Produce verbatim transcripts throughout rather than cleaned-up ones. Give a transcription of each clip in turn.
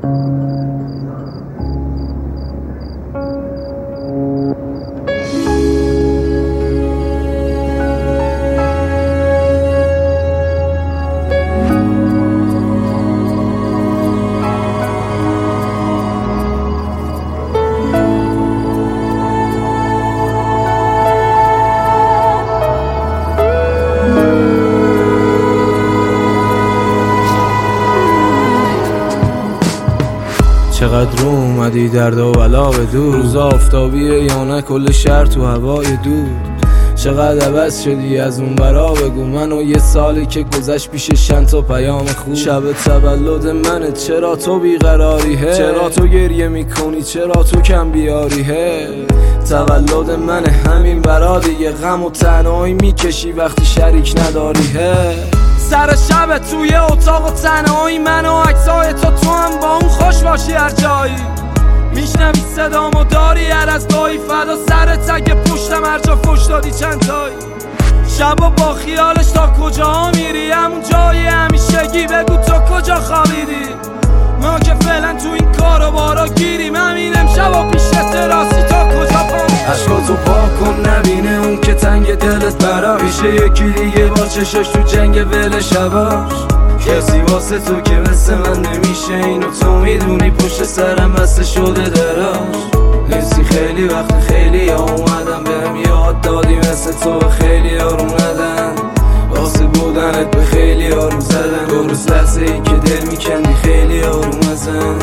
چقدر رو اومدی درد و بلا به دور، روز آفتابیه یا نه کل شهر تو هوای دور. چقدر عوض شدی از اون برا بگو، من و یه سالی که گذشت پیش چند تا پیام خوب. شب تولد منه چرا تو بیقراریه، چرا تو گریه میکنی، چرا تو کم بیاریه. تولد منه همین برا دیگه، غم و تنهایی میکشی وقتی شریک نداریه. سر شب توی اتاق و تنهایی من و عکسای تو، تو هم با اون خوش باشی هر جایی. میشنوی صدامو داری هر از گاهی، فدا سر تک پشتم هر جا فش دادی چند تایی. شبا با خیالش تا کجا میری، همون جای همیشگی بگو تو کجا خوابیدی. ما که فعلا تو این کارو بارا گیریم، همین امشب و پیش تراسی تا کجا پامیدی. عشقاتو پاک کن نبینه اون که تنگ دلت برا، پیش یکی دیگه با چشاش تو جنگ ول شباش. کسی واسه تو که مثل من نمیشه، اینو تو میدونی پشت سرم بسته شده دراش. حسی خیلی وقت خیلی ها اومدم بهم یاد دادی، مثل تو خیلی ها رو ندن واسه بودنت به خیلی ها رو زدن. دو روز لحظه ای که دل میکندی خیلی ها رو مزن.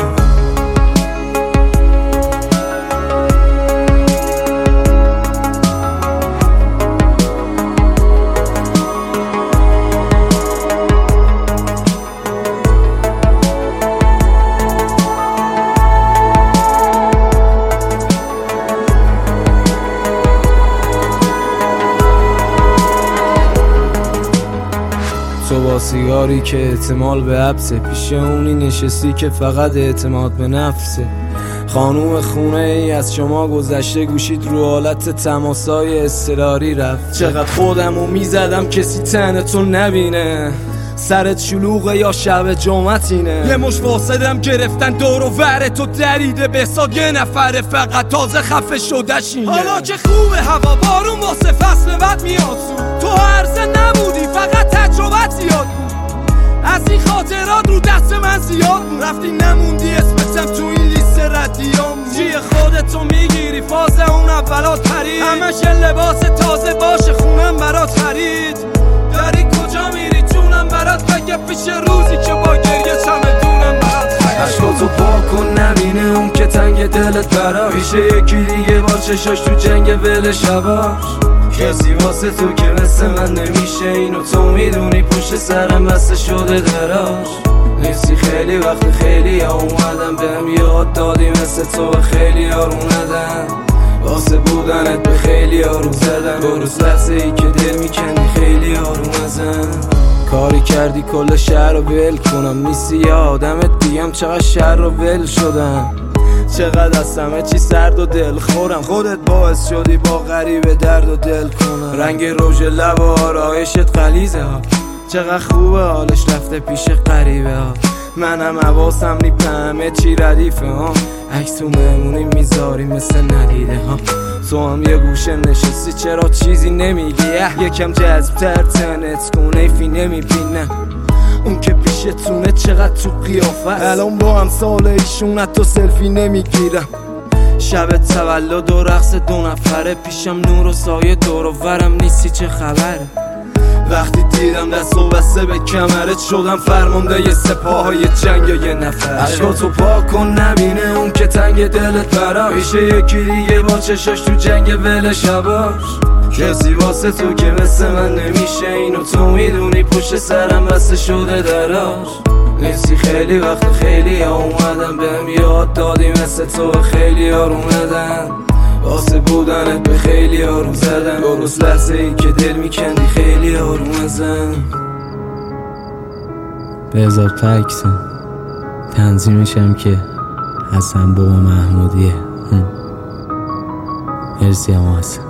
تو با سیگاری که احتمال به حبسه، پیش اونی نشستی که فقط اعتماد به نفسه. خانوم خونه ای از شما گذشته، گوشید رو حالت تماسای اضطراری رفت. چقدر خودمو میزدم کسی تن تو نبینه، سرت شلوغه یا شب جمعتینه. یه مش واسدم گرفتن دور و ور تو دریده، به حساب یه نفره فقط تازه خفه شدهشینه. حالا که خوبه هوا بارون واسه فصل بعد میاد، تو عرضه نبودی فقط تجربت زیاد بود. از این خاطرات رو دست من زیاد بود، رفتی نموندی اسمتم تو این لیست ردیام. جی خودتو میگیری فاز اون اولات پرید، همش لباس تازه باشه خونم برات خرید. داری کجا میری جونم برات بگه، پیش روزی که با گریه چمدونم برات خرید. عشقاتو پاک کن نبینه اون که تنگ دلت برا، پیش یکی دیگه با چشاش تو جنگ ول شباش. کسی واسه تو که مثل من نمیشه، اینو تو میدونی پشت سرم بسته شده دراش. حسی خیلی وقت خیلی ها اومدم بهم یاد دادی، مثل تو خیلی ها رو ندن واسه بودنت به خیلی ها رو زدن. دو روز لحظه ای که دل میکندی خیلی ها رو مزن. کاری کردی کل شهر رو ول کنم، نیستی یه آدمت دیگم چقدر شهر رو ول شدم. چقدر از همه چی سرد و دل خورم، خودت باعث شدی با غریبه درد و دل کنم. رنگ رژ لب و آرایشت غلیظه ها، چقدر خوبه حالش رفته پیش غریبه ها. منم حواسم نی همه چی ردیفه ها، عکس تو مهمونی میذاری مثل ندیده ها. تو هم یه گوشه نشستی چرا چیزی نمیگی، یکم جذب‌تر تنت کن ایفی نمیبینم. اون که پیشتونه چقدر تو قیافه، الان با هم سال ایشون حتی سلفی نمیگیرم. شب تولد و رقص دو نفره، پیشم نور و سایه دور و ورم نیستی چه خبره. وقتی دیدم دست و بسته به کمرت، شدم فرمانده ی سپاهای جنگ یه نفر. عشقاتو پاک کن نبینه اون که تنگ دلت برا، پیش یکی دیگه با چشاش تو جنگ ول شباش. کسی واسه تو که مثل من نمیشه، اینو تو میدونی پشت سرم بسته شده دراش. حسی خیلی وقت خیلی ها اومدم بهم یاد دادی، مثل تو خیلی ها رو ندن واسه بودنت به خیلی ها رو زدن. دو روز لحظه ای که دل میکندی خیلی ها رو مزن. بهزاد پکسن تنظیمشم که حسن بابا محمودیه. مرسی هم حسن.